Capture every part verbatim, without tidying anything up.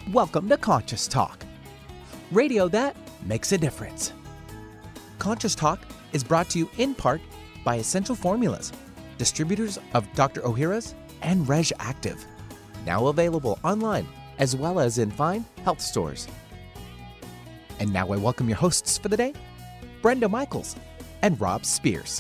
Welcome to Conscious Talk, radio that makes a difference. Conscious Talk is brought to you in part by Essential Formulas, distributors of Doctor Ohhira's and Reg Active, now available online as well as in fine health stores. And now I welcome your hosts for the day, Brenda Michaels and Rob Spears.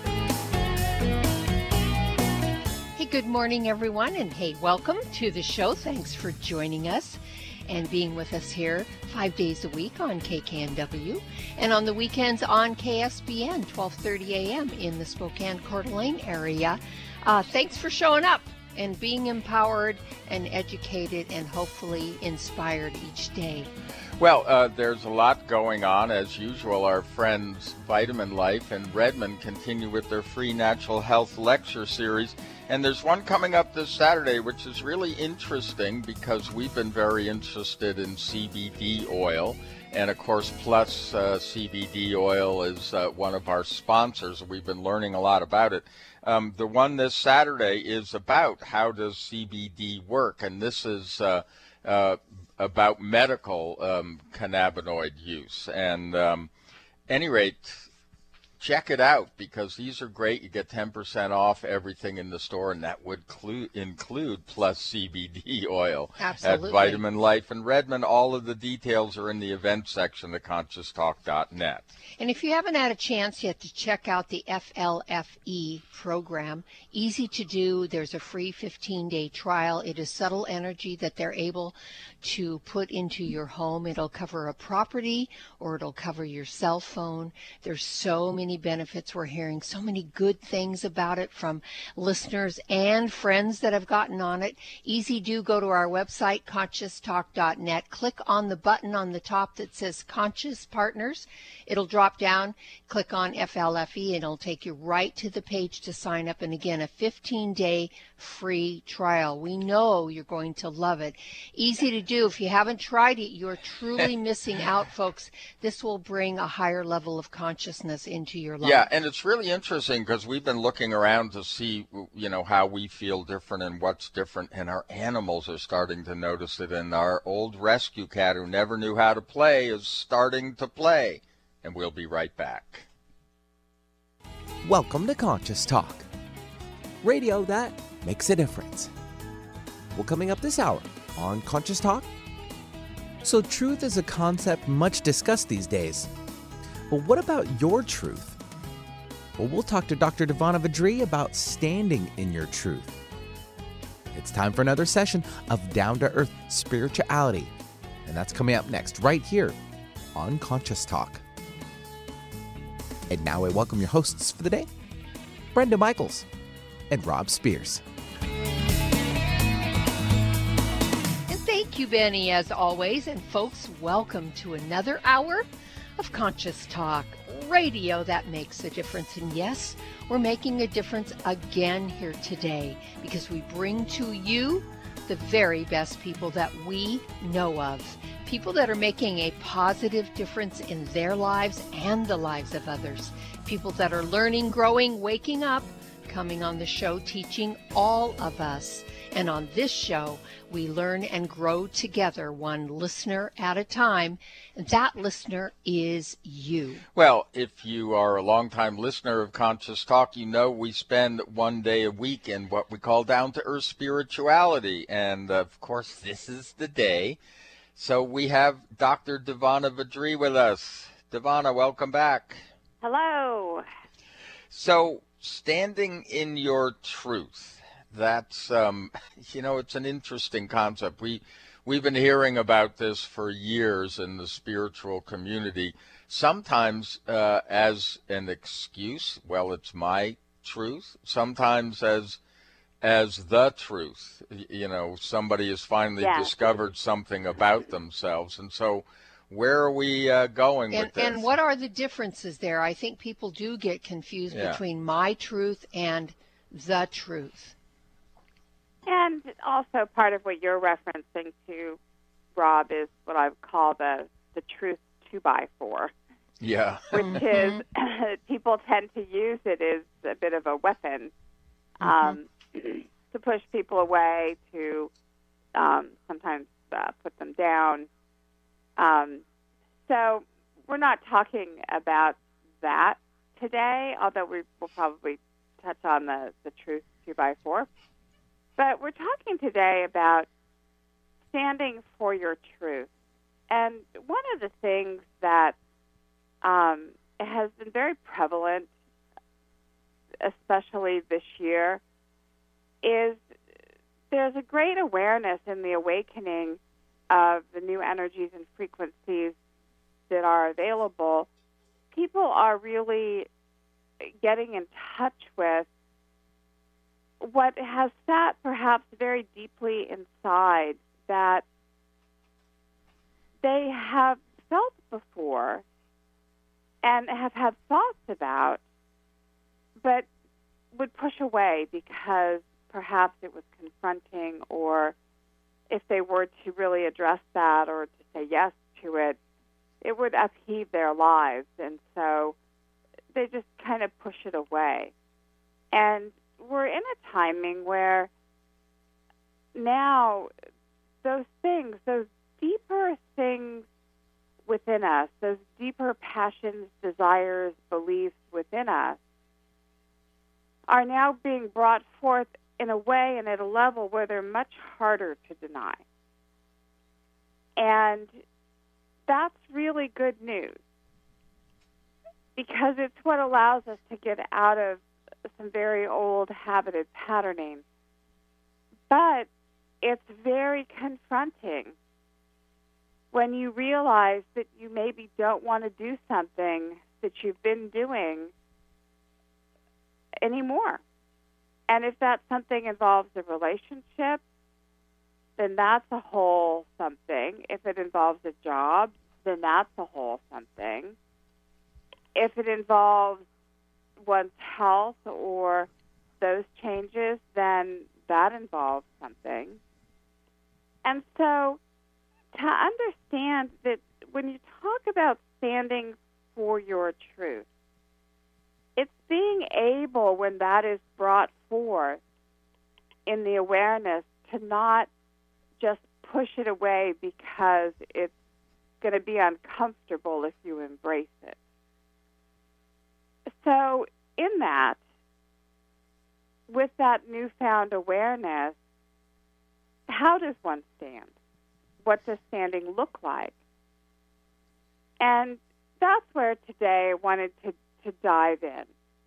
Hey, good morning, everyone, and hey, welcome to the show. Thanks for joining us and being with us here five days a week on K K N W and on the weekends on K S B N, twelve thirty a.m. in the Spokane Coeur d'Alene area. Uh, thanks for showing up and being empowered and educated and hopefully inspired each day. Well, uh, there's a lot going on. As usual, our friends Vitamin Life and Redmond continue with their free natural health lecture series. And there's one coming up this Saturday, which is really interesting because we've been very interested in C B D oil. And of course, Plus uh, C B D oil is uh, one of our sponsors. We've been learning a lot about it. Um, the one this Saturday is about how does C B D work. And this is uh, uh, about medical um, cannabinoid use. And um, any rate, check it out because these are great. You get ten percent off everything in the store, and that would clu- include Plus C B D oil. Absolutely. At Vitamin Life and Redmond. All of the details are in the event section of conscious talk dot net. And if you haven't had a chance yet to check out the F L F E program, easy to do. There's a free fifteen-day trial. It is subtle energy that they're able to put into your home. It'll cover a property or it'll cover your cell phone. There's so many benefits. We're hearing so many good things about it from listeners and friends that have gotten on it. Easy do. Go to our website, conscious talk dot net. Click on the button on the top that says Conscious Partners. It'll drop down. Click on F L F E and it'll take you right to the page to sign up. And again, a fifteen-day free trial. We know you're going to love it. Easy to do. If you haven't tried it, you're truly missing out, folks. This will bring a higher level of consciousness into your life. Yeah, and it's really interesting because we've been looking around to see, you know, how we feel different and what's different, and our animals are starting to notice it. And our old rescue cat who never knew how to play is starting to play. And we'll be right back. Welcome to Conscious Talk, radio that makes a difference. Well, coming up this hour on Conscious Talk. So truth is a concept much discussed these days. But what about your truth? Well, we'll talk to Doctor Devana Vadri about standing in your truth. It's time for another session of down-to-earth spirituality. And that's coming up next, right here on Conscious Talk. And now I welcome your hosts for the day, Brenda Michaels and Rob Spears. And thank you, Benny, as always. And folks, welcome to another hour of Conscious Talk, radio that makes a difference. And yes, we're making a difference again here today because we bring to you the very best people that we know of. People that are making a positive difference in their lives and the lives of others. People that are learning, growing, waking up, coming on the show, teaching all of us. And on this show, we learn and grow together, one listener at a time. And that listener is you. Well, if you are a longtime listener of Conscious Talk, you know we spend one day a week in what we call down-to-earth spirituality. And, of course, this is the day. So we have Doctor Devana Vadri with us. Devana, welcome back. Hello. So standing in your truth, that's, um, you know, it's an interesting concept. We, we've been hearing about this for years in the spiritual community, sometimes uh, as an excuse. Well, it's my truth. Sometimes as as the truth. You know, somebody has finally yeah. discovered something about themselves. And so where are we uh, going and, with this? And what are the differences there? I think people do get confused yeah. between my truth and the truth. And also part of what you're referencing to, Rob, is what I would call the, the truth two by four. Yeah. Which is, people tend to use it as a bit of a weapon um, mm-hmm. to push people away, to um, sometimes uh, put them down. Um, so we're not talking about that today, although we will probably touch on the, the truth two by four. But we're talking today about standing for your truth. And one of the things that um, has been very prevalent, especially this year, is there's a great awareness in the awakening of the new energies and frequencies that are available. People are really getting in touch with what has sat perhaps very deeply inside that they have felt before and have had thoughts about, but would push away because perhaps it was confronting, or if they were to really address that or to say yes to it, it would upheave their lives. And so they just kind of push it away. And we're in a timing where now those things, those deeper things within us, those deeper passions, desires, beliefs within us, are now being brought forth in a way and at a level where they're much harder to deny. And that's really good news, because it's what allows us to get out of some very old habited patterning. But it's very confronting when you realize that you maybe don't want to do something that you've been doing anymore. And if that something involves a relationship, then that's a whole something. If it involves a job, then that's a whole something. If it involves one's health or those changes, then that involves something. And so to understand that when you talk about standing for your truth, it's being able, when that is brought forth in the awareness, to not just push it away because it's going to be uncomfortable if you embrace it. So in that, with that newfound awareness, how does one stand? What does standing look like? And that's where today I wanted to, to dive in,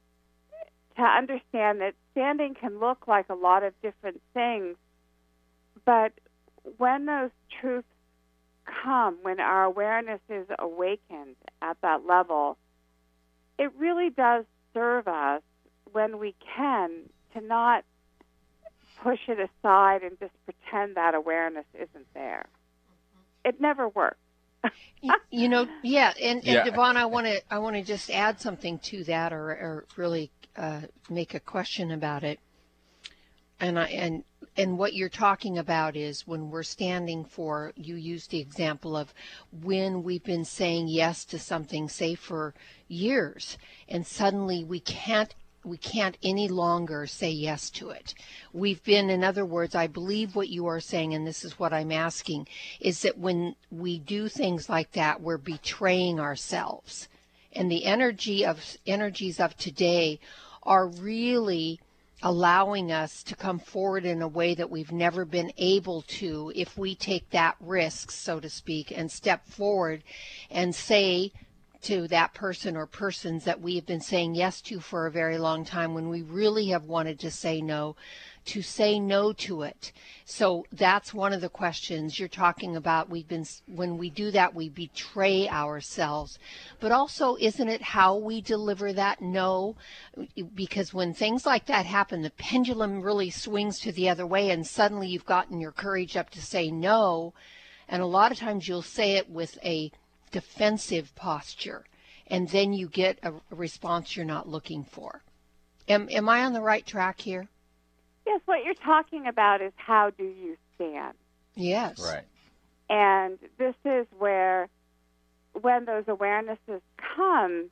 to understand that standing can look like a lot of different things, but when those truths come, when our awareness is awakened at that level, it really does serve us, when we can, to not push it aside and just pretend that awareness isn't there. It never works. you, you know, yeah, and, and Yeah. Devon, I want to I want to just add something to that, or, or really uh, make a question about it. And I and and what you're talking about is when we're standing for. You used the example of when we've been saying yes to something, say for years, and suddenly we can't. We can't any longer say yes to it. We've been, in other words, I believe what you are saying, and this is what I'm asking, is that when we do things like that, we're betraying ourselves. And the energy of energies of today are really allowing us to come forward in a way that we've never been able to if we take that risk, so to speak, and step forward and say to that person or persons that we have been saying yes to for a very long time, when we really have wanted to say no, to say no to it. So that's one of the questions you're talking about. We've been, when we do that, we betray ourselves. But also, isn't it how we deliver that no? Because when things like that happen, the pendulum really swings to the other way, and suddenly you've gotten your courage up to say no. And a lot of times you'll say it with a defensive posture, and then you get a response you're not looking for. Am, am I on the right track here? Yes, what you're talking about is how do you stand? Yes. Right. And this is where, when those awarenesses come,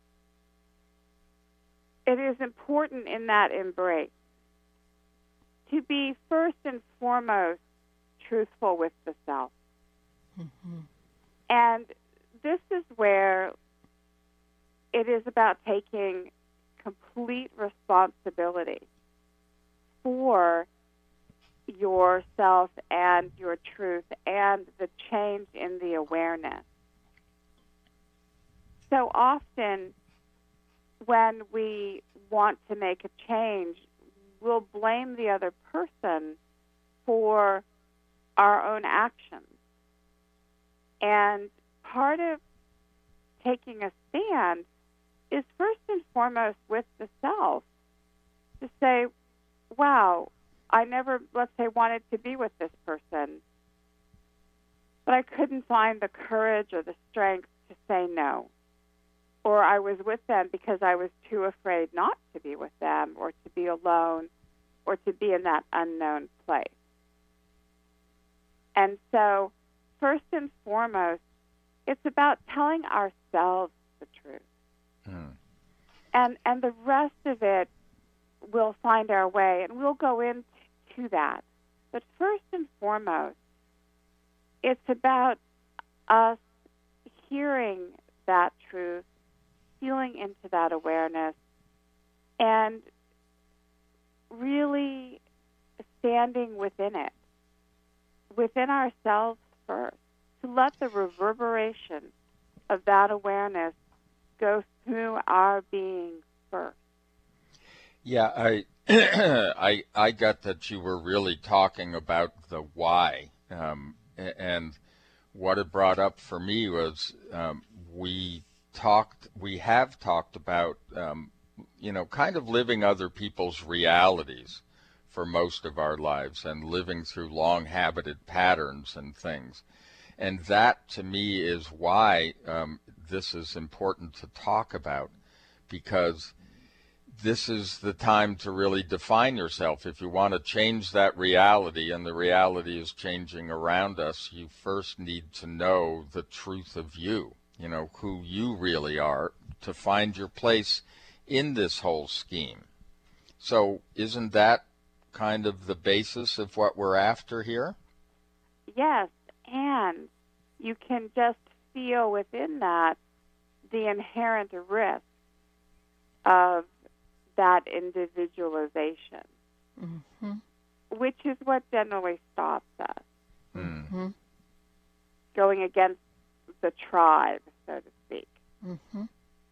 it is important in that embrace to be first and foremost truthful with the self. Mm-hmm. And this is where it is about taking complete responsibility for yourself and your truth and the change in the awareness. So often when we want to make a change, we'll blame the other person for our own actions. And part of taking a stand is first and foremost with the self to say, wow, I never, let's say, wanted to be with this person, but I couldn't find the courage or the strength to say no. Or I was with them because I was too afraid not to be with them or to be alone or to be in that unknown place. And so, first and foremost, it's about telling ourselves the truth. Mm. And and the rest of it, we'll find our way, and we'll go into that. But first and foremost, it's about us hearing that truth, feeling into that awareness, and really standing within it, within ourselves first, to let the reverberation of that awareness go through our being first. Yeah, I, I, I got that you were really talking about the why, um, and what it brought up for me was um, we talked, we have talked about, um, you know, kind of living other people's realities for most of our lives and living through long habited patterns and things. And that, to me, is why um, this is important to talk about, because this is the time to really define yourself. If you want to change that reality, and the reality is changing around us, you first need to know the truth of you, you know, who you really are, to find your place in this whole scheme. So isn't that kind of the basis of what we're after here? Yes, and you can just feel within that the inherent risk of that individualization, mm-hmm. which is what generally stops us. Mm-hmm. Going against the tribe, so to speak. Mm-hmm.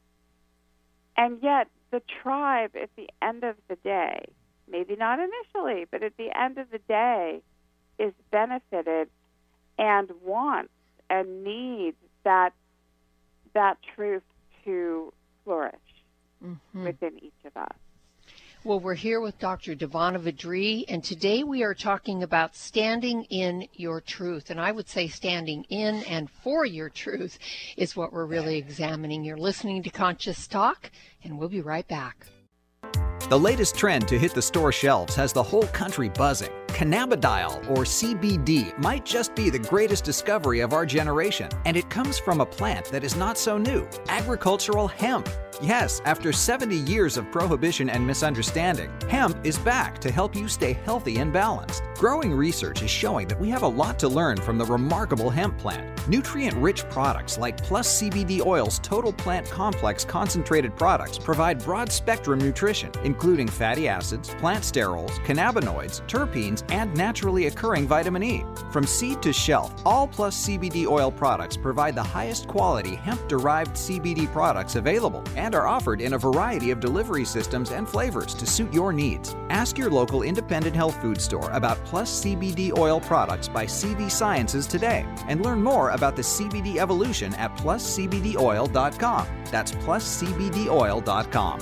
And yet, the tribe, at the end of the day, maybe not initially, but at the end of the day, is benefited and wants and needs that that truth to flourish mm-hmm. within each of us. Well, we're here with Doctor Devana Vadri, and today we are talking about standing in your truth. And I would say standing in and for your truth is what we're really examining. You're listening to Conscious Talk, and we'll be right back. The latest trend to hit the store shelves has the whole country buzzing. Cannabidiol, or C B D, might just be the greatest discovery of our generation, and it comes from a plant that is not so new, agricultural hemp. Yes, after seventy years of prohibition and misunderstanding, hemp is back to help you stay healthy and balanced. Growing research is showing that we have a lot to learn from the remarkable hemp plant. Nutrient-rich products like Plus C B D Oil's Total Plant Complex concentrated products provide broad-spectrum nutrition, including fatty acids, plant sterols, cannabinoids, terpenes, and naturally occurring vitamin E. From seed to shelf, all Plus C B D Oil products provide the highest quality hemp-derived C B D products available and are offered in a variety of delivery systems and flavors to suit your needs. Ask your local independent health food store about Plus C B D Oil products by C V Sciences today, and learn more about the C B D evolution at plus c b d oil dot com. That's plus c b d oil dot com.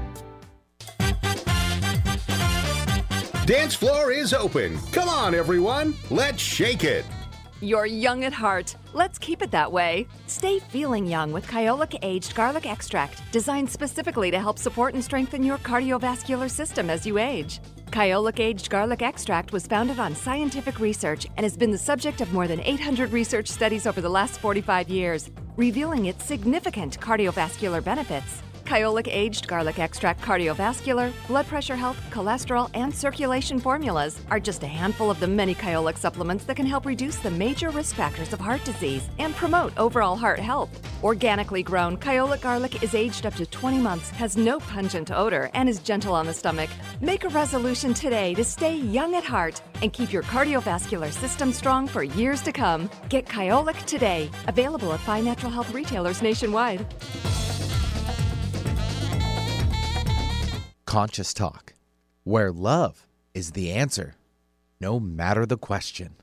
Dance floor is open. Come on, everyone. Let's shake it. You're young at heart. Let's keep it that way. Stay feeling young with Kyolic Aged Garlic Extract, designed specifically to help support and strengthen your cardiovascular system as you age. Kyolic Aged Garlic Extract was founded on scientific research and has been the subject of more than eight hundred research studies over the last forty-five years, revealing its significant cardiovascular benefits. Kyolic Aged Garlic Extract Cardiovascular, Blood Pressure Health, Cholesterol, and Circulation formulas are just a handful of the many Kyolic supplements that can help reduce the major risk factors of heart disease and promote overall heart health. Organically grown, Kyolic garlic is aged up to twenty months, has no pungent odor, and is gentle on the stomach. Make a resolution today to stay young at heart and keep your cardiovascular system strong for years to come. Get Kyolic today. Available at fine natural health retailers nationwide. Conscious Talk, where love is the answer, no matter the question.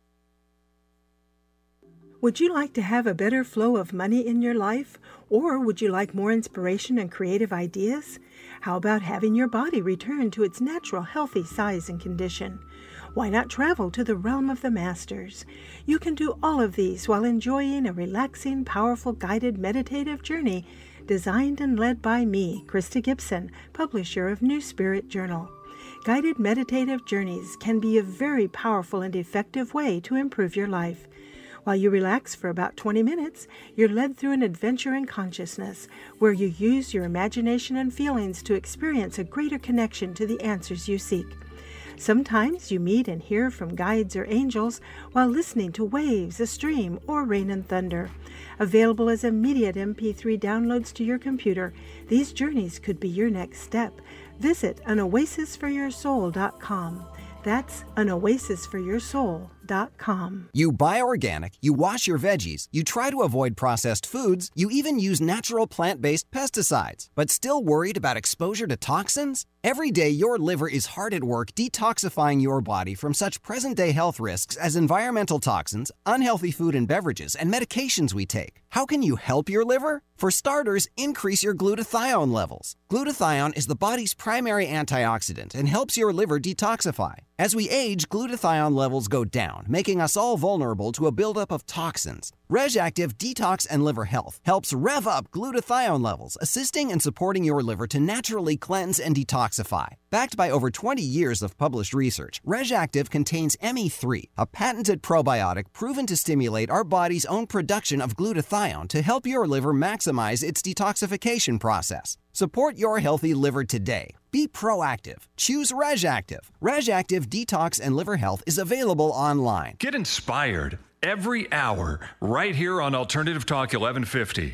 Would you like to have a better flow of money in your life? Or would you like more inspiration and creative ideas? How about having your body return to its natural healthy size and condition? Why not travel to the realm of the masters? You can do all of these while enjoying a relaxing, powerful, guided meditative journey designed and led by me, Krista Gibson, publisher of New Spirit Journal. Guided meditative journeys can be a very powerful and effective way to improve your life. While you relax for about twenty minutes, you're led through an adventure in consciousness where you use your imagination and feelings to experience a greater connection to the answers you seek. Sometimes you meet and hear from guides or angels while listening to waves, a stream, or rain and thunder. Available as immediate M P three downloads to your computer, these journeys could be your next step. Visit an oasis for your soul dot com. That's an oasis for your soul dot com. You buy organic, you wash your veggies, you try to avoid processed foods, you even use natural plant-based pesticides, but still worried about exposure to toxins? Every day, your liver is hard at work detoxifying your body from such present-day health risks as environmental toxins, unhealthy food and beverages, and medications we take. How can you help your liver? For starters, increase your glutathione levels. Glutathione is the body's primary antioxidant and helps your liver detoxify. As we age, glutathione levels go down, making us all vulnerable to a buildup of toxins. RegActive Detox and Liver Health helps rev up glutathione levels, assisting and supporting your liver to naturally cleanse and detoxify. Backed by over twenty years of published research, RegActive contains M E three, a patented probiotic proven to stimulate our body's own production of glutathione to help your liver maximize its detoxification process. Support your healthy liver today. Be proactive. Choose RegActive. RegActive Detox and Liver Health is available online. Get inspired every hour right here on Alternative Talk eleven fifty.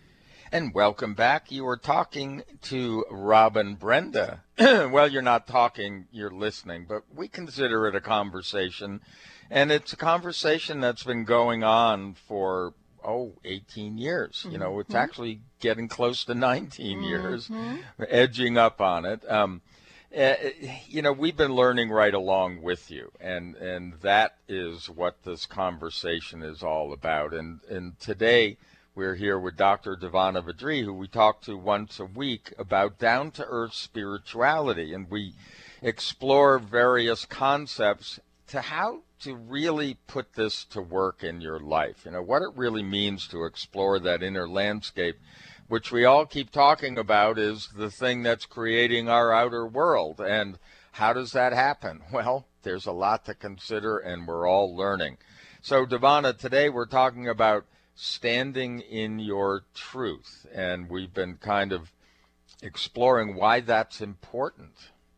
And welcome back. You are talking to Robin Brenda. Well, you're not talking, you're listening, but we consider it a conversation. And it's a conversation that's been going on for, oh, eighteen years. Mm-hmm. You know, it's actually getting close to nineteen mm-hmm. years, We're edging up on it. Um, uh, you know, we've been learning right along with you, and, and that is what this conversation is all about. And, and today, we're here with Doctor Devana Vadri, who we talk to once a week about down-to-earth spirituality, and we explore various concepts to how to really put this to work in your life. You know, what it really means to explore that inner landscape, which we all keep talking about is the thing that's creating our outer world. And how does that happen? Well, there's a lot to consider, and we're all learning. So, Devana, today we're talking about standing in your truth, and we've been kind of exploring why that's important.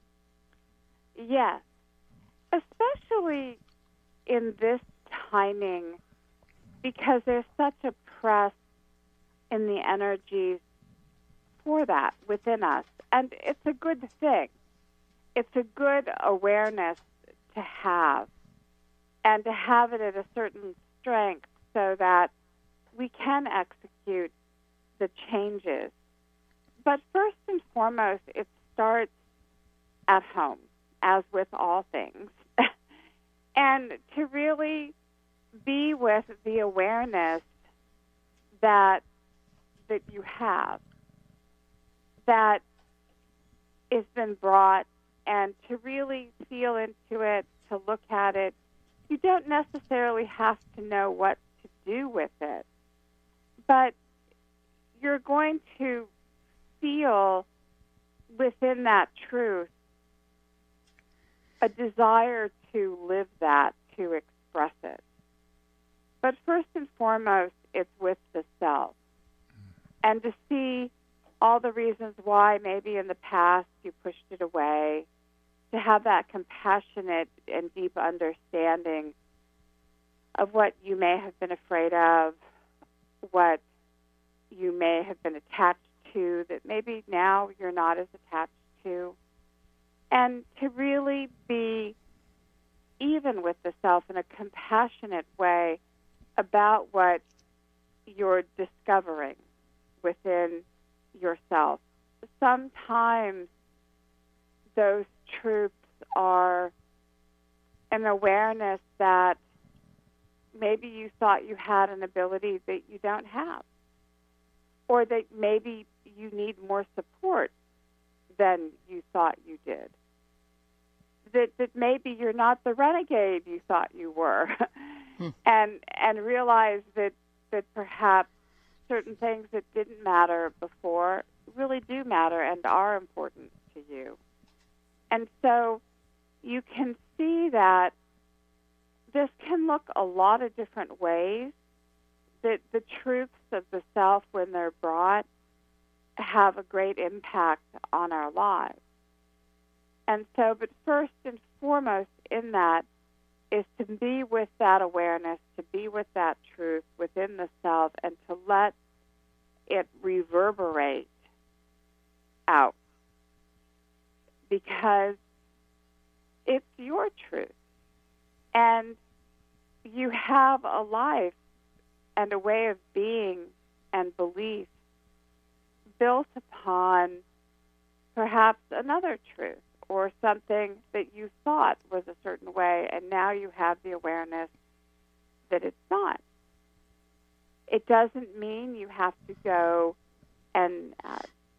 Yes, especially in this timing, because there's such a press in the energies for that within us, and it's a good thing. It's a good awareness to have, and to have it at a certain strength so that we can execute the changes. But first and foremost, it starts at home, as with all things. And to really be with the awareness that that you have, that has been brought, and to really feel into it, to look at it. You don't necessarily have to know what to do with it, but you're going to feel within that truth a desire to live that, to express it. But first and foremost, it's with the self. And to see all the reasons why maybe in the past you pushed it away, to have that compassionate and deep understanding of what you may have been afraid of, what you may have been attached to that maybe now you're not as attached to, and to really be even with the self in a compassionate way about what you're discovering within yourself. Sometimes those truths are an awareness that maybe you thought you had an ability that you don't have, or that maybe you need more support than you thought you did, that that maybe you're not the renegade you thought you were, hmm. and and realize that, that perhaps certain things that didn't matter before really do matter and are important to you. And so you can see that this can look a lot of different ways, that the truths of the self, when they're brought, have a great impact on our lives. And so, but first and foremost in that is to be with that awareness, to be with that truth within the self, and to let it reverberate out. Because it's your truth. And you have a life and a way of being and belief built upon perhaps another truth or something that you thought was a certain way, and now you have the awareness that it's not. It doesn't mean you have to go and uh,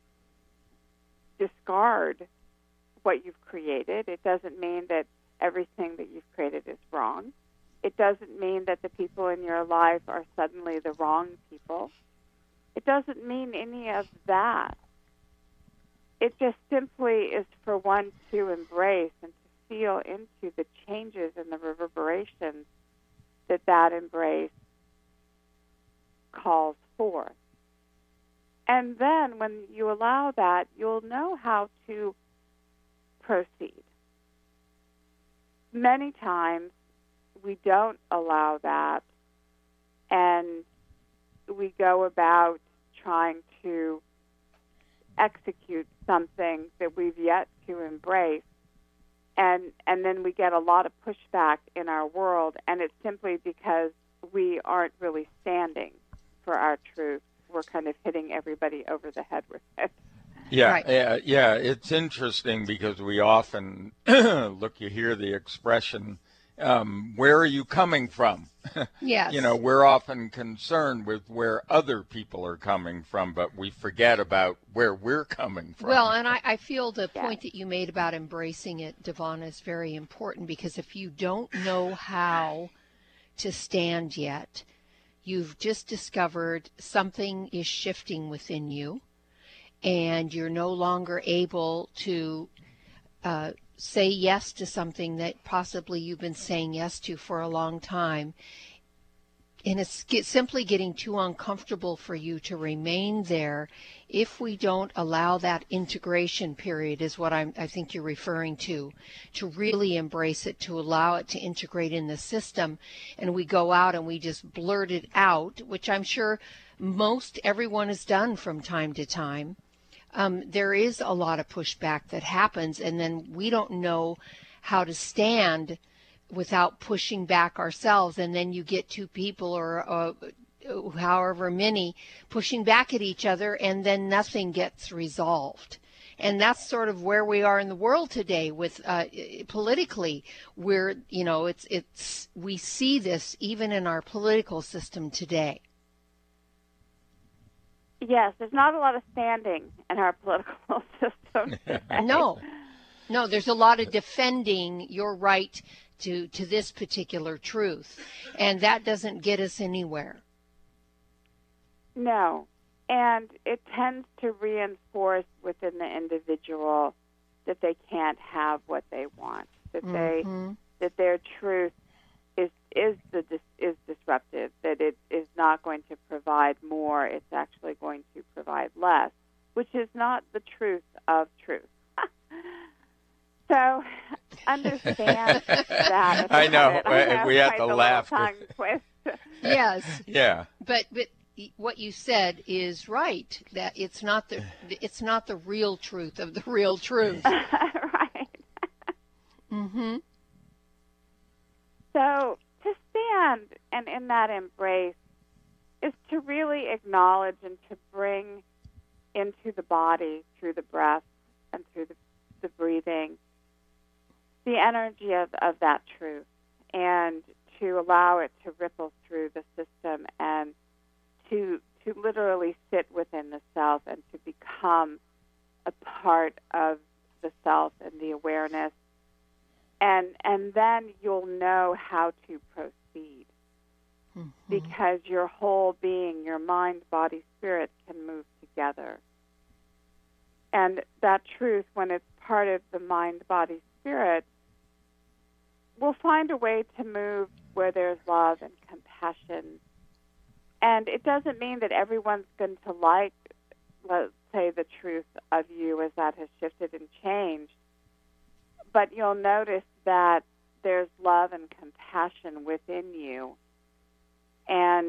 discard what you've created. It doesn't mean that everything that you've created is wrong. It doesn't mean that the people in your life are suddenly the wrong people. It doesn't mean any of that. It just simply is for one to embrace and to feel into the changes and the reverberations that that embrace calls forth. And then when you allow that, you'll know how to proceed. Many times we don't allow that, and we go about trying to execute something that we've yet to embrace, and and then we get a lot of pushback in our world, and it's simply because we aren't really standing for our truth. We're kind of hitting everybody over the head with it. Yeah, right. uh, yeah, it's interesting because we often look, you hear the expression, um, where are you coming from? Yes. You know, we're often concerned with where other people are coming from, but we forget about where we're coming from. Well, and I, I feel the point that you made about embracing it, Devon, is very important, because if you don't know how to stand yet, you've just discovered something is shifting within you, and you're no longer able to uh, say yes to something that possibly you've been saying yes to for a long time. And it's get, simply getting too uncomfortable for you to remain there if we don't allow that integration period, is what I'm, I think you're referring to, to really embrace it, to allow it to integrate in the system. And we go out and we just blurt it out, which I'm sure most everyone has done from time to time. Um, there is a lot of pushback that happens, and then we don't know how to stand without pushing back ourselves, and then you get two people or uh, however many pushing back at each other, and then nothing gets resolved. And that's sort of where we are in the world today with uh, politically, where, you know, it's it's we see this even in our political system today. Yes, there's not a lot of standing in our political system today. No, no, there's a lot of defending your right to, to this particular truth, and that doesn't get us anywhere. No, and it tends to reinforce within the individual that they can't have what they want, that mm-hmm. they that their truth is is the is disruptive, that it is not going to provide more, it's actually going to provide less. which is not the truth of truth. So understand that. I know. I know we have quite to the laugh. Tongue twist. Yes. Yeah. But but what you said is right. That it's not the it's not the real truth of the real truth. Right. Mhm. So to stand and in that embrace is to really acknowledge and to bring into the body through the breath and through the, the breathing the energy of, of that truth, and to allow it to ripple through the system and to to literally sit within the self and to become a part of the self and the awareness. And and then you'll know how to proceed. Mm-hmm. Because your whole being, your mind, body, spirit can move together. And that truth, when it's part of the mind, body, spirit, will find a way to move where there's love and compassion. And it doesn't mean that everyone's going to like, let's say, the truth of you as that has shifted and changed. But you'll notice that there's love and compassion within you. And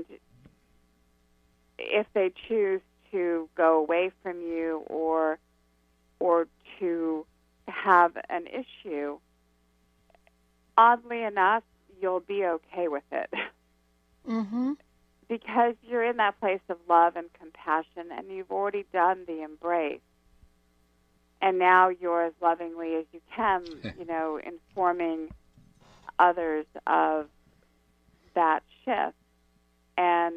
if they choose to go away from you or or to have an issue, oddly enough, you'll be okay with it. Mm-hmm. Because you're in that place of love and compassion, and you've already done the embrace. And now you're as lovingly as you can, you know, informing others of that shift. And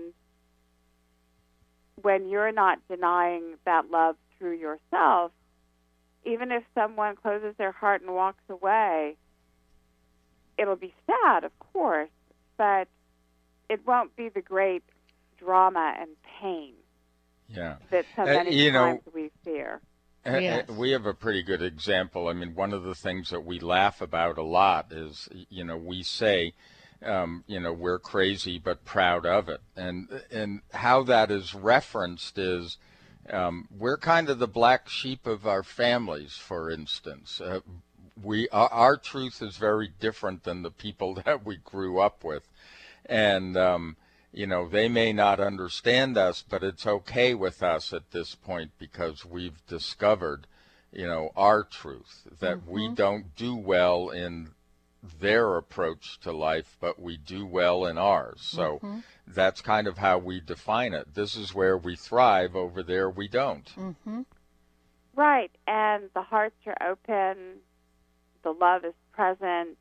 when you're not denying that love through yourself, even if someone closes their heart and walks away, it'll be sad, of course, but it won't be the great drama and pain yeah. that so many uh, you times know, we fear. Yes. We have a pretty good example. I mean, one of the things that we laugh about a lot is, you know, we say, um, you know, we're crazy but proud of it. And and how that is referenced is um, we're kind of the black sheep of our families, for instance. Uh, we our, our truth is very different than the people that we grew up with. And, um, you know, they may not understand us, but it's okay with us at this point because we've discovered, you know, our truth, that mm-hmm. we don't do well in their approach to life, but we do well in ours. So mm-hmm. that's kind of how we define it. This is where we thrive, over there we don't. Mm-hmm. Right, and the hearts are open, the love is present,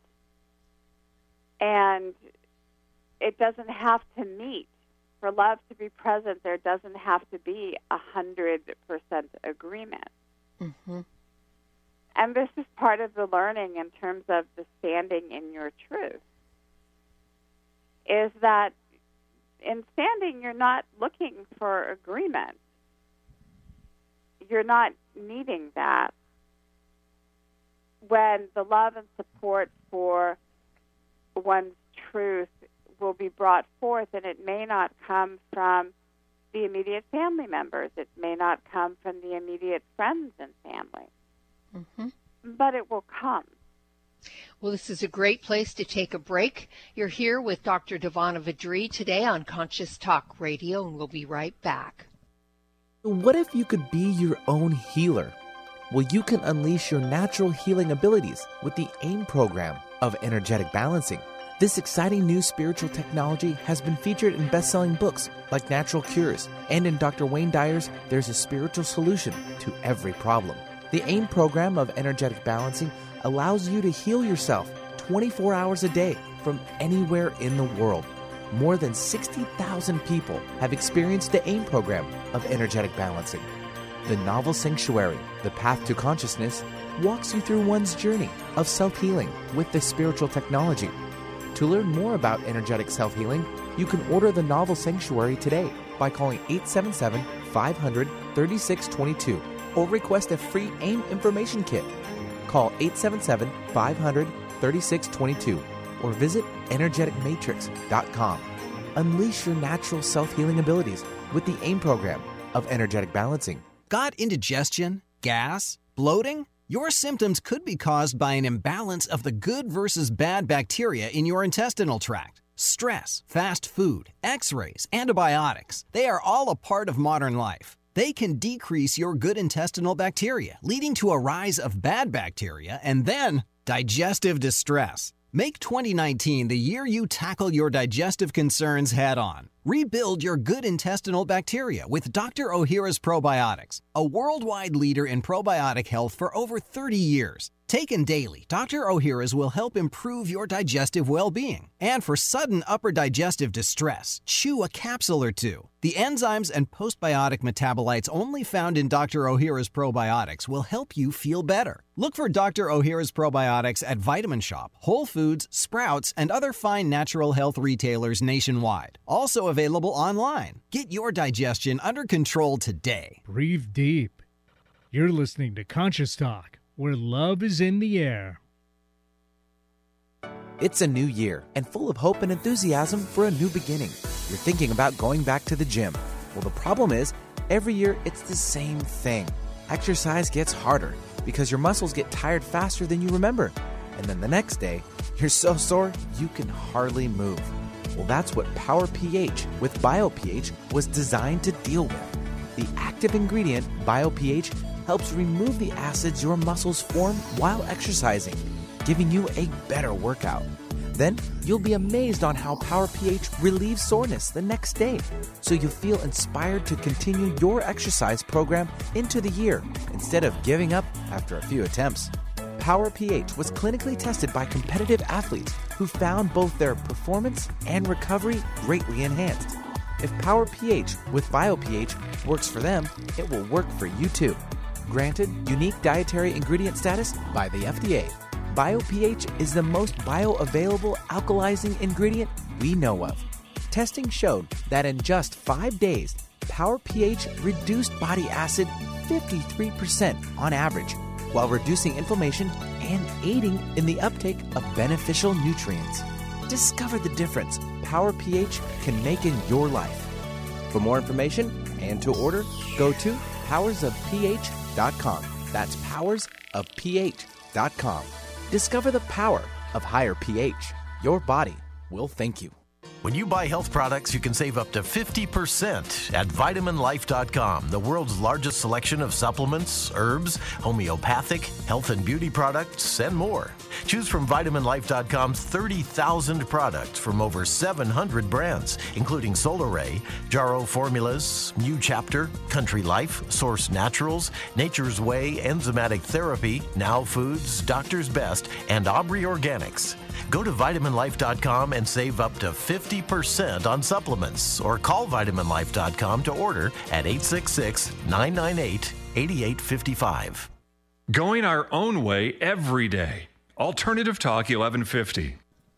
and it doesn't have to meet. For love to be present, there doesn't have to be a hundred percent agreement. Mm-hmm. And this is part of the learning in terms of the standing in your truth, is that in standing, you're not looking for agreement. You're not needing that. When the love and support for one's truth will be brought forth, and it may not come from the immediate family members. It may not come from the immediate friends and family. Mm-hmm. But it will come. Well, this is a great place to take a break. You're here with Doctor Devana Vidri today on Conscious Talk Radio, and we'll be right back. What if you could be your own healer? Well, you can unleash your natural healing abilities with the AIM program of energetic balancing. This exciting new spiritual technology has been featured in best-selling books like Natural Cures, and in Doctor Wayne Dyer's There's a Spiritual Solution to Every Problem. The AIM program of energetic balancing allows you to heal yourself twenty-four hours a day from anywhere in the world. More than sixty thousand people have experienced the AIM program of energetic balancing. The novel Sanctuary, The Path to Consciousness, walks you through one's journey of self-healing with the spiritual technology. To learn more about energetic self-healing, you can order the novel Sanctuary today by calling eight seven seven, five hundred, thirty-six twenty-two or request a free AIM information kit. Call eight seven seven, five hundred, thirty-six twenty-two or visit energetic matrix dot com. Unleash your natural self-healing abilities with the AIM program of energetic balancing. Got indigestion, gas, bloating? Your symptoms could be caused by an imbalance of the good versus bad bacteria in your intestinal tract. Stress, fast food, x-rays, antibiotics, they are all a part of modern life. They can decrease your good intestinal bacteria, leading to a rise of bad bacteria and then digestive distress. Make twenty nineteen the year you tackle your digestive concerns head on. Rebuild your good intestinal bacteria with Doctor Ohhira's Probiotics, a worldwide leader in probiotic health for over thirty years. Taken daily, Doctor Ohhira's will help improve your digestive well-being. And for sudden upper digestive distress, chew a capsule or two. The enzymes and postbiotic metabolites only found in Doctor Ohhira's Probiotics will help you feel better. Look for Doctor Ohhira's Probiotics at Vitamin Shop, Whole Foods, Sprouts, and other fine natural health retailers nationwide. Also available online. Get your digestion under control today. Breathe deep. You're listening to Conscious Talk, where love is in the air. It's a new year and full of hope and enthusiasm for a new beginning. You're thinking about going back to the gym. Well, the problem is, every year it's the same thing. Exercise gets harder because your muscles get tired faster than you remember. And then the next day, you're so sore you can hardly move. Well, that's what Power pH with BioPH was designed to deal with. The active ingredient, BioPH, helps remove the acids your muscles form while exercising, giving you a better workout. Then you'll be amazed on how Power pH relieves soreness the next day, so you'll feel inspired to continue your exercise program into the year instead of giving up after a few attempts. Power pH was clinically tested by competitive athletes who found both their performance and recovery greatly enhanced. If Power pH with BioPH works for them, it will work for you too. Granted unique dietary ingredient status by the F D A. BioPH is the most bioavailable alkalizing ingredient we know of. Testing showed that in just five days, Power pH reduced body acid fifty-three percent on average, while reducing inflammation and aiding in the uptake of beneficial nutrients. Discover the difference Power pH can make in your life. For more information and to order, go to powers of pH dot com. That's powers of pH dot com. Discover the power of higher pH. Your body will thank you. When you buy health products, you can save up to fifty percent at vitamin life dot com, the world's largest selection of supplements, herbs, homeopathic, health and beauty products, and more. Choose from vitamin life dot com's thirty thousand products from over seven hundred brands, including Solaray, Jarrow Formulas, New Chapter, Country Life, Source Naturals, Nature's Way, Enzymatic Therapy, Now Foods, Doctor's Best, and Aubrey Organics. Go to vitamin life dot com and save up to fifty percent on supplements, or call vitamin life dot com to order at eight six six, nine nine eight, eight eight five five. Going our own way every day. Alternative Talk eleven fifty.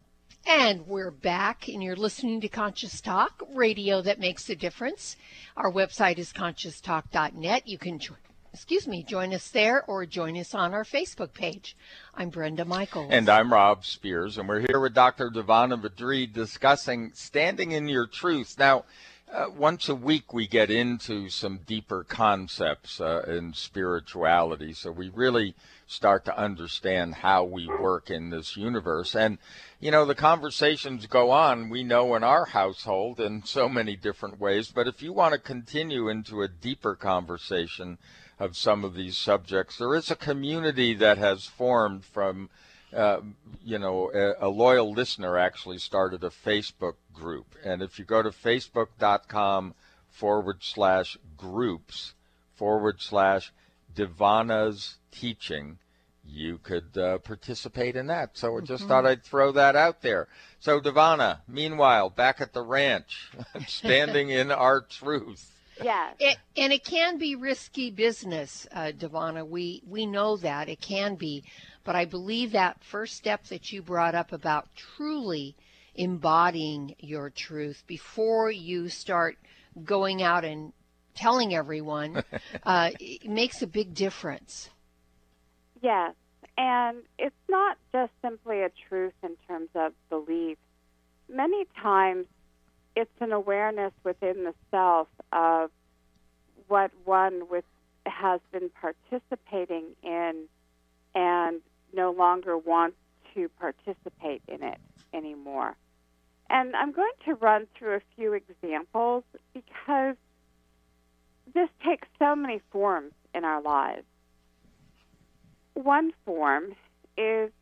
And we're back, and you're listening to Conscious Talk, radio that makes a difference. Our website is conscious talk dot net. You can join Excuse me, join us there or join us on our Facebook page. I'm Brenda Michaels. And I'm Rob Spears, and we're here with Doctor Devana Vadri discussing standing in your truth. Now, uh, once a week we get into some deeper concepts uh, in spirituality, so we really start to understand how we work in this universe. And, you know, the conversations go on, we know, in our household in so many different ways, but if you want to continue into a deeper conversation of some of these subjects, there is a community that has formed from, uh, you know, a, a loyal listener actually started a Facebook group. And if you go to facebook.com forward slash groups forward slash Devana's teaching, you could uh, participate in that. So I just mm-hmm. thought I'd throw that out there. So Devana, meanwhile, back at the ranch, standing in our truth. Yes. It, and it can be risky business, uh, Devana. We, we know that. It can be. But I believe that first step that you brought up about truly embodying your truth before you start going out and telling everyone uh, it makes a big difference. Yes. And it's not just simply a truth in terms of belief. Many times it's an awareness within the self of what one with has been participating in and no longer wants to participate in it anymore. And I'm going to run through a few examples because this takes so many forms in our lives. One form is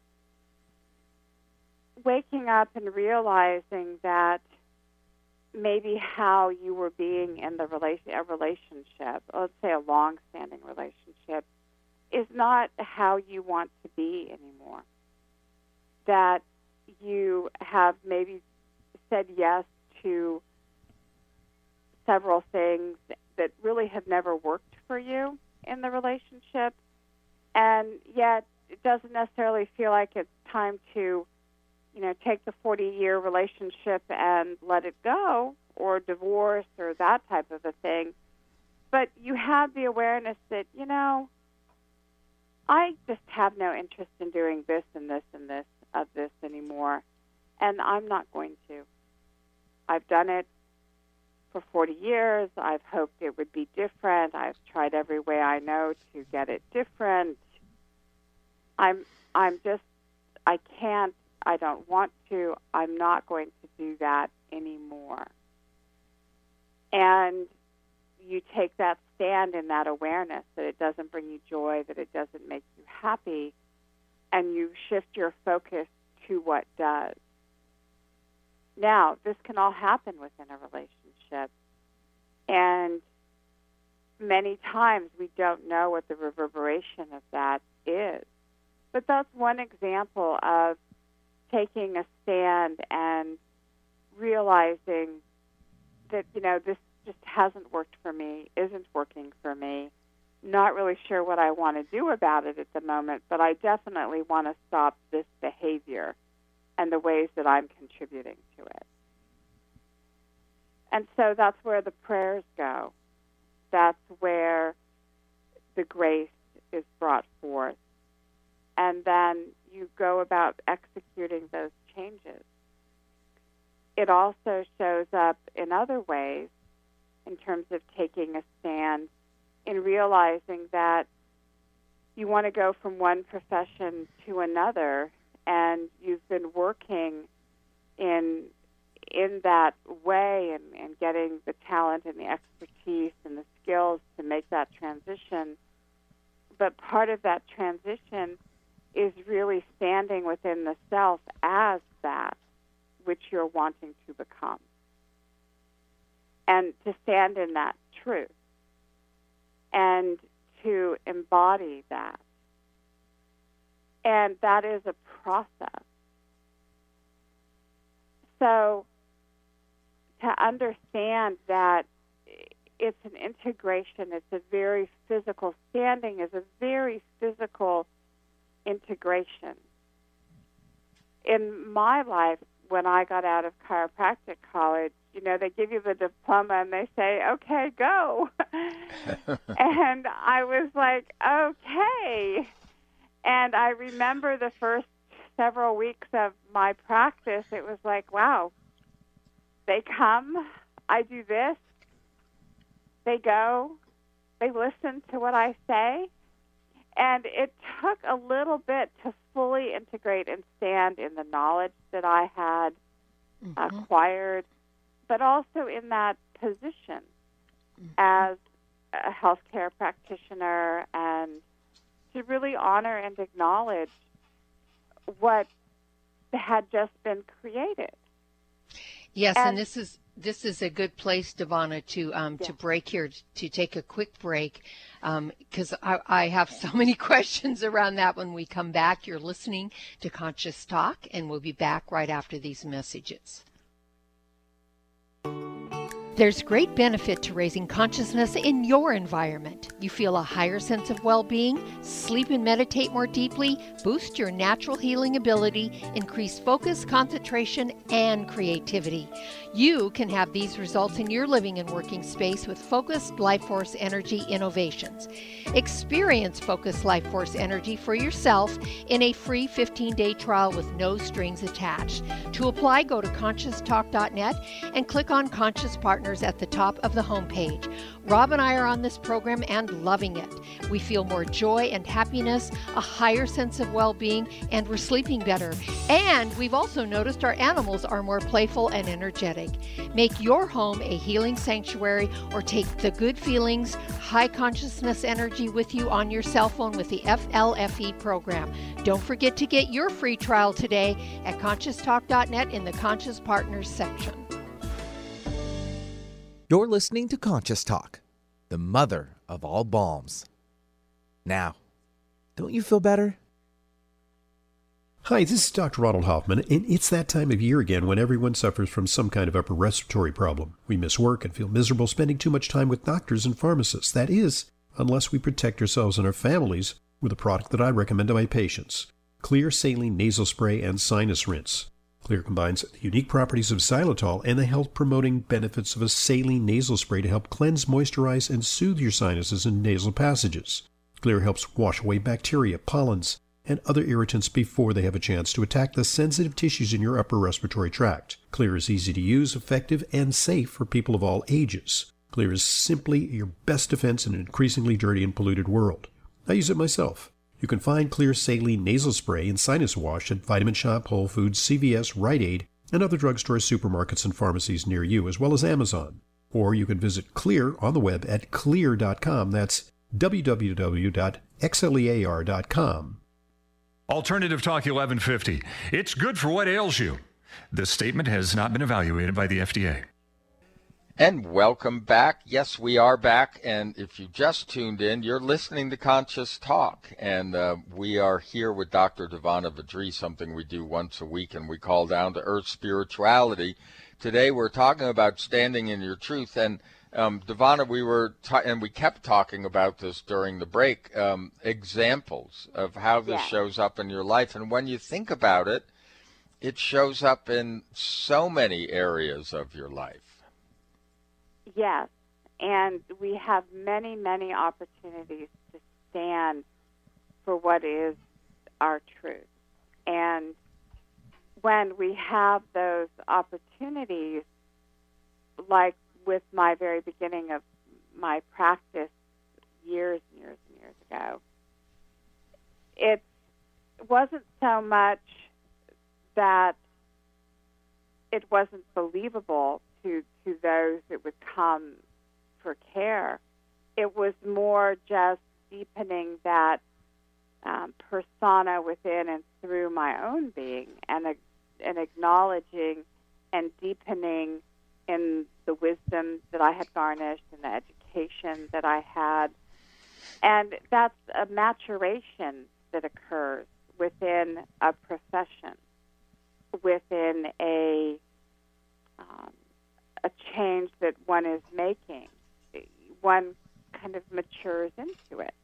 waking up and realizing that maybe how you were being in the relation, a relationship, let's say a long-standing relationship, is not how you want to be anymore. That you have maybe said yes to several things that really have never worked for you in the relationship, and yet it doesn't necessarily feel like it's time to, you know, take the forty-year relationship and let it go, or divorce, or that type of a thing. But you have the awareness that, you know, I just have no interest in doing this and this and this of this anymore, and I'm not going to. I've done it for forty years. I've hoped it would be different. I've tried every way I know to get it different. I'm I'm just, I can't, I don't want to, I'm not going to do that anymore. And you take that stand in that awareness that it doesn't bring you joy, that it doesn't make you happy, and you shift your focus to what does. Now, this can all happen within a relationship, and many times we don't know what the reverberation of that is. But that's one example of taking a stand and realizing that, you know, this just hasn't worked for me, isn't working for me, not really sure what I want to do about it at the moment, but I definitely want to stop this behavior and the ways that I'm contributing to it. And so that's where the prayers go. That's where the grace is brought forth. And then you go about executing those changes. It also shows up in other ways in terms of taking a stand in realizing that you want to go from one profession to another, and you've been working in in that way and, and getting the talent and the expertise and the skills to make that transition. But part of that transition is really standing within the self as that which you're wanting to become. And to stand in that truth and to embody that. And that is a process. So to understand that it's an integration, it's a very physical, standing is a very physical integration. In my life, when I got out of chiropractic college, you know, they give you the diploma and they say, okay, go. And I was like, okay. And I remember the first several weeks of my practice, it was like, wow, they come, I do this, they go, they listen to what I say. And it took a little bit to fully integrate and stand in the knowledge that I had mm-hmm. acquired, but also in that position mm-hmm. as a healthcare practitioner, and to really honor and acknowledge what had just been created. Yes, and, and this is this is a good place, Devana, to um, yeah. to break here, to take a quick break, because um, I, I have so many questions around that when we come back. You're listening to Conscious Talk, and we'll be back right after these messages. There's great benefit to raising consciousness in your environment. You feel a higher sense of well-being, sleep and meditate more deeply, boost your natural healing ability, increase focus, concentration, and creativity. You can have these results in your living and working space with Focused Life Force Energy Innovations. Experience Focused Life Force Energy for yourself in a free fifteen-day trial with no strings attached. To apply, go to conscious talk dot net and click on Conscious Partner Partners at the top of the homepage. Rob and I are on this program and loving it. We feel more joy and happiness, a higher sense of well-being, and we're sleeping better. And we've also noticed our animals are more playful and energetic. Make your home a healing sanctuary, or take the good feelings, high consciousness energy with you on your cell phone with the F L F E program. Don't forget to get your free trial today at conscious talk dot net in the Conscious Partners section. You're listening to Conscious Talk, the mother of all balms. Now, don't you feel better? Hi, this is Doctor Ronald Hoffman, and it's that time of year again when everyone suffers from some kind of upper respiratory problem. We miss work and feel miserable spending too much time with doctors and pharmacists. That is, unless we protect ourselves and our families with a product that I recommend to my patients, Xlear Saline Nasal Spray and Sinus Rinse. Xlear combines the unique properties of xylitol and the health-promoting benefits of a saline nasal spray to help cleanse, moisturize, and soothe your sinuses and nasal passages. Xlear helps wash away bacteria, pollens, and other irritants before they have a chance to attack the sensitive tissues in your upper respiratory tract. Xlear is easy to use, effective, and safe for people of all ages. Xlear is simply your best defense in an increasingly dirty and polluted world. I use it myself. You can find Xlear Saline Nasal Spray and Sinus Wash at Vitamin Shoppe, Whole Foods, C V S, Rite Aid, and other drugstores, supermarkets, and pharmacies near you, as well as Amazon. Or you can visit Xlear on the web at xlear dot com. That's w w w dot xlear dot com. Alternative Talk eleven fifty. It's good for what ails you. This statement has not been evaluated by the F D A. And welcome back. Yes, we are back. And if you just tuned in, you're listening to Conscious Talk. And uh, we are here with Doctor Devana Vadri, something we do once a week, and we call Down to Earth Spirituality. Today we're talking about standing in your truth. And um, Devana, we were, ta- and we kept talking about this during the break, um, examples of how this yeah. shows up in your life. And when you think about it, it shows up in so many areas of your life. Yes, and we have many, many opportunities to stand for what is our truth. And when we have those opportunities, like with my very beginning of my practice years and years and years ago, it wasn't so much that it wasn't believable to, to those that would come for care. It was more just deepening that um, persona within and through my own being, and, uh, and acknowledging and deepening in the wisdom that I had garnished and the education that I had. And that's a maturation that occurs within a profession, within a um, a change that one is making. One kind of matures into it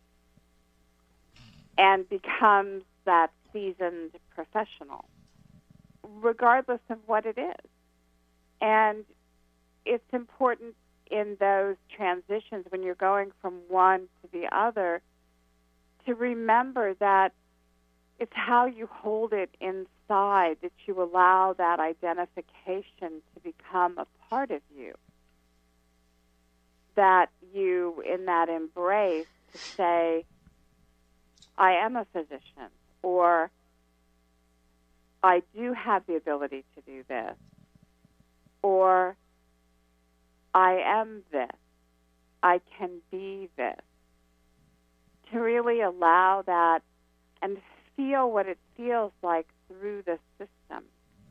and becomes that seasoned professional, regardless of what it is. And it's important in those transitions, when you're going from one to the other, to remember that it's how you hold it inside that you allow that identification to become a part of you. That you, in that embrace, to say, I am a physician, or I do have the ability to do this, or I am this, I can be this. To really allow that and feel what it feels like through the system.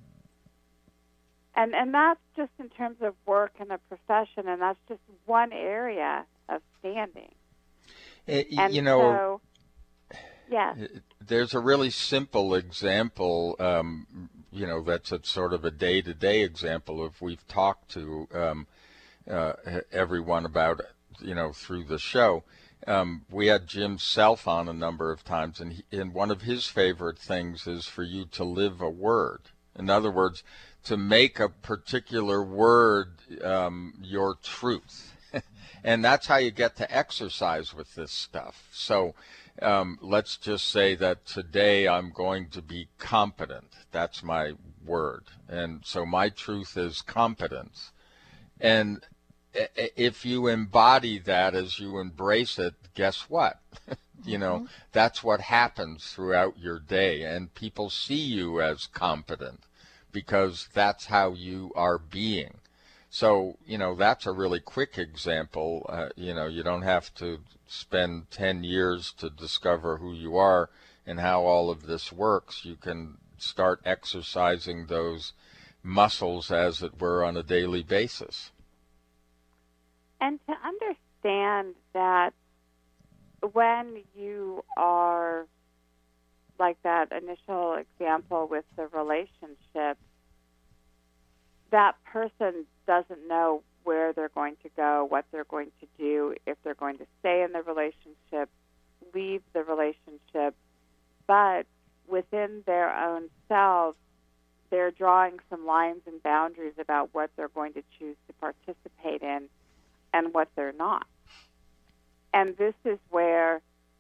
And and that's just in terms of work and a profession, and that's just one area of standing. Uh, and you know, so, yeah. There's a really simple example, um, you know, that's a sort of a day-to-day example of we've talked to um, uh, everyone about, you know, through the show. Um, we had Jim Self on a number of times, and, he, and one of his favorite things is for you to live a word. In other words, to make a particular word um, your truth. And that's how you get to exercise with this stuff. So um, let's just say that today I'm going to be competent. That's my word. And so my truth is competence. And if you embody that as you embrace it, guess what? You know, mm-hmm. that's what happens throughout your day, and people see you as competent because that's how you are being. So, you know, that's a really quick example. Uh, you know, you don't have to spend ten years to discover who you are and how all of this works. You can start exercising those muscles, as it were, on a daily basis. And to understand that when you are, like that initial example with the relationship, that person doesn't know where they're going to go, what they're going to do, if they're going to stay in the relationship, leave the relationship, but within their own selves, they're drawing some lines and boundaries about what they're going to choose to participate in and what they're not. And this is where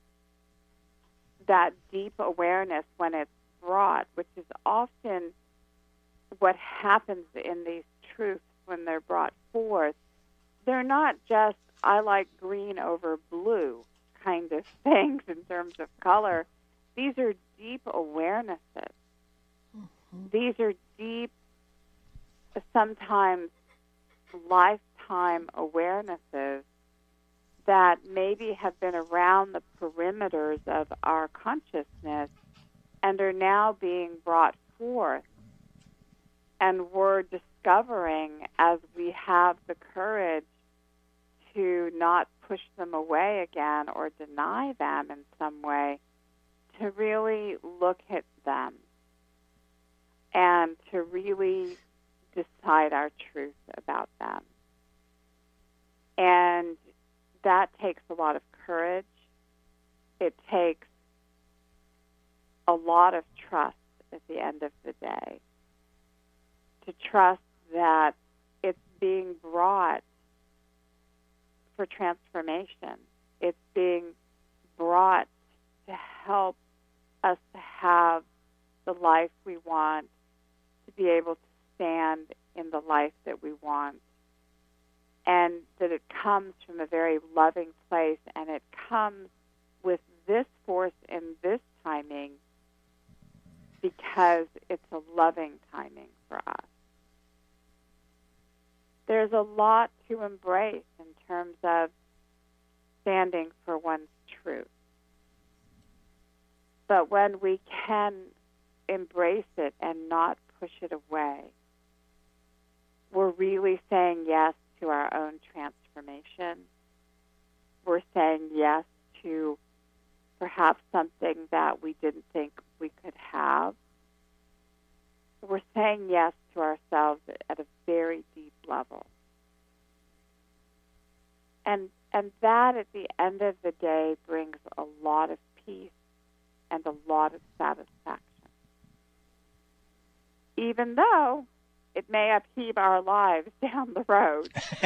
that deep awareness, when it's brought, which is often what happens in these truths when they're brought forth, they're not just, I like green over blue kind of things in terms of color. These are deep awarenesses. Mm-hmm. These are deep, sometimes lifetime awarenesses that maybe have been around the perimeters of our consciousness and are now being brought forth. And we're discovering, as we have the courage to not push them away again or deny them in some way, to really look at them and to really decide our truth about them. And that takes a lot of courage. It takes a lot of trust at the end of the day, to trust that it's being brought for transformation. It's being brought to help us to have the life we want, to be able to stand in the life that we want, and that it comes from a very loving place, and it comes with this force and this timing because it's a loving timing for us. There's a lot to embrace in terms of standing for one's truth. But when we can embrace it and not push it away, we're really saying yes to our own transformation. We're saying yes to perhaps something that we didn't think we could have. We're saying yes to ourselves at a very deep level. And and that, at the end of the day, brings a lot of peace and a lot of satisfaction. Even though it may upheave our lives down the road.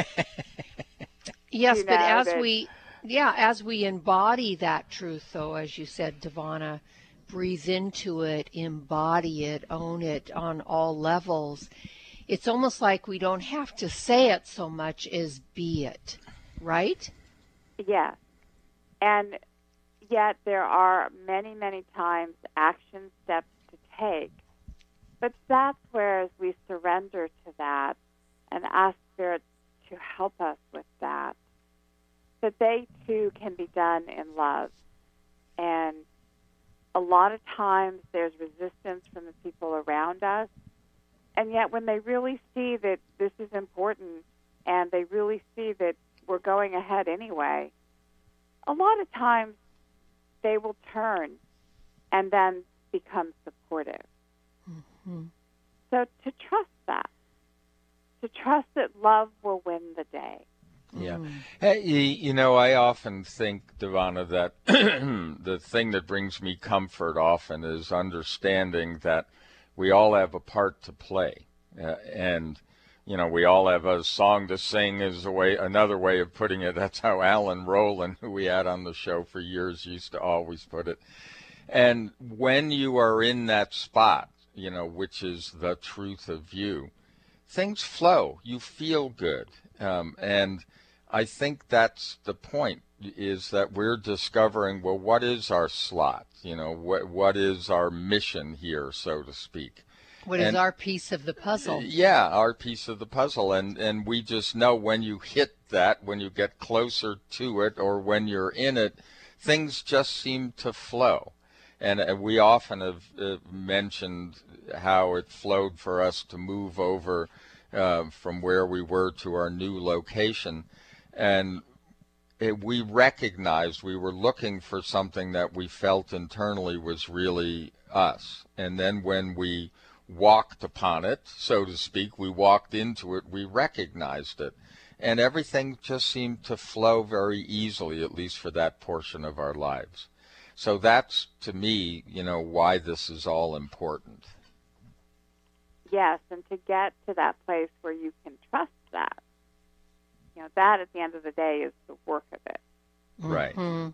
Yes, you but know, as that, we, yeah, as we embody that truth, though, as you said, Devana, breathe into it, embody it, own it on all levels, it's almost like we don't have to say it so much as be it, right? Yes. And yet there are many, many times action steps to take. But that's where, as we surrender to that and ask Spirit to help us with that, that they too can be done in love. And a lot of times there's resistance from the people around us. And yet when they really see that this is important and they really see that we're going ahead anyway, a lot of times they will turn and then become supportive. Mm-hmm. So to trust that, to trust that love will win the day. Yeah. Hey, you know, I often think, Devana, that the thing that brings me comfort often is understanding that we all have a part to play. Uh, and, you know, we all have a song to sing is a way, another way of putting it. That's how Alan Rowland, who we had on the show for years, used to always put it. And when you are in that spot, you know, which is the truth of you, things flow. You feel good. Um, and I think that's the point, is that we're discovering, well, what is our slot? You know, what what is our mission here, so to speak? What and, is our piece of the puzzle? Yeah, our piece of the puzzle. And, and we just know when you hit that, when you get closer to it, or when you're in it, things just seem to flow. And uh, we often have uh, mentioned how it flowed for us to move over uh, from where we were to our new location. And it, we recognized we were looking for something that we felt internally was really us. And then when we walked upon it, so to speak, we walked into it, we recognized it. And everything just seemed to flow very easily, at least for that portion of our lives. So that's, to me, you know, why this is all important. Yes, and to get to that place where you can trust that. You know, that at the end of the day is the work of it. Right. Mm-hmm.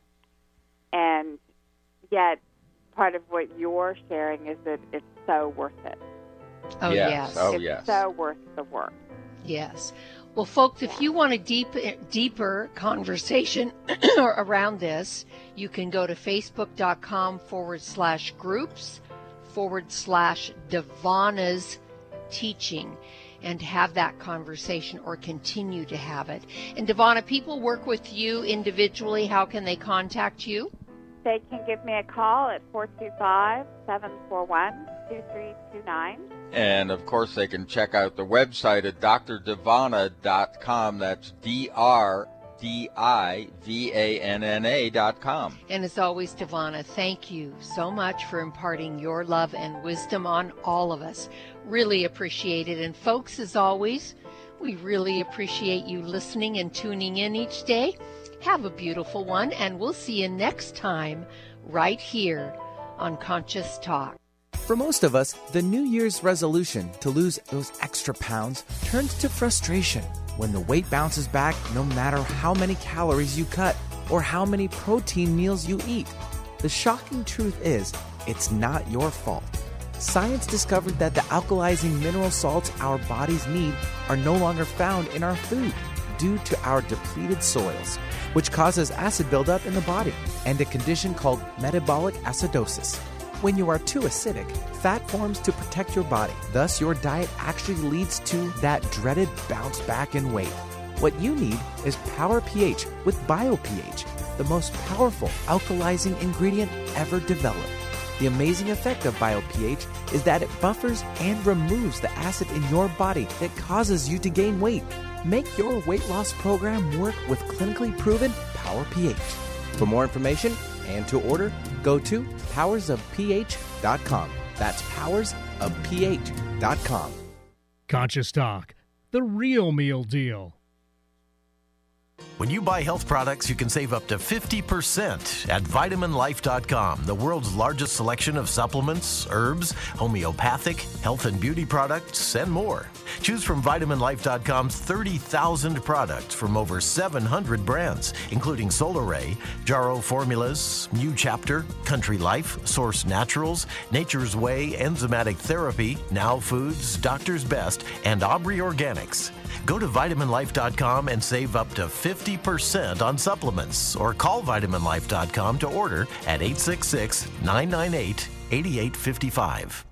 And yet, part of what you're sharing is that it's so worth it. Oh, yes. yes. Oh, it's yes. so worth the work. Yes. Well, folks, if you want a deep, deeper conversation around this, you can go to facebook.com forward slash groups forward slash Devana's teaching and have that conversation or continue to have it. And Devana, people work with you individually. How can they contact you? They can give me a call at four two five, seven four one, two three two nine. And, of course, they can check out the website at D R Devana dot com. That's D R D I V A N N A dot com. And as always, Devana, thank you so much for imparting your love and wisdom on all of us. Really appreciate it. And, folks, as always, we really appreciate you listening and tuning in each day. Have a beautiful one, and we'll see you next time right here on Conscious Talk. For most of us, the New Year's resolution to lose those extra pounds turns to frustration when the weight bounces back no matter how many calories you cut or how many protein meals you eat. The shocking truth is, it's not your fault. Science discovered that the alkalizing mineral salts our bodies need are no longer found in our food due to our depleted soils, which causes acid buildup in the body and a condition called metabolic acidosis. When you are too acidic, fat forms to protect your body. Thus, your diet actually leads to that dreaded bounce back in weight. What you need is Power pH with BioPH, the most powerful alkalizing ingredient ever developed. The amazing effect of BioPH is that it buffers and removes the acid in your body that causes you to gain weight. Make your weight loss program work with clinically proven Power pH. For more information and to order, go to powers of pH dot com. That's powers of pH dot com. Conscious Talk, the real meal deal. When you buy health products, you can save up to fifty percent at vitamin life dot com, the world's largest selection of supplements, herbs, homeopathic, health and beauty products, and more. Choose from vitamin life dot com's thirty thousand products from over seven hundred brands, including Solaray, Jarrow Formulas, New Chapter, Country Life, Source Naturals, Nature's Way, Enzymatic Therapy, Now Foods, Doctor's Best, and Aubrey Organics. Go to vitamin life dot com and save up to fifty percent on supplements, or call vitamin life dot com to order at eight six six, nine nine eight, eight eight five five.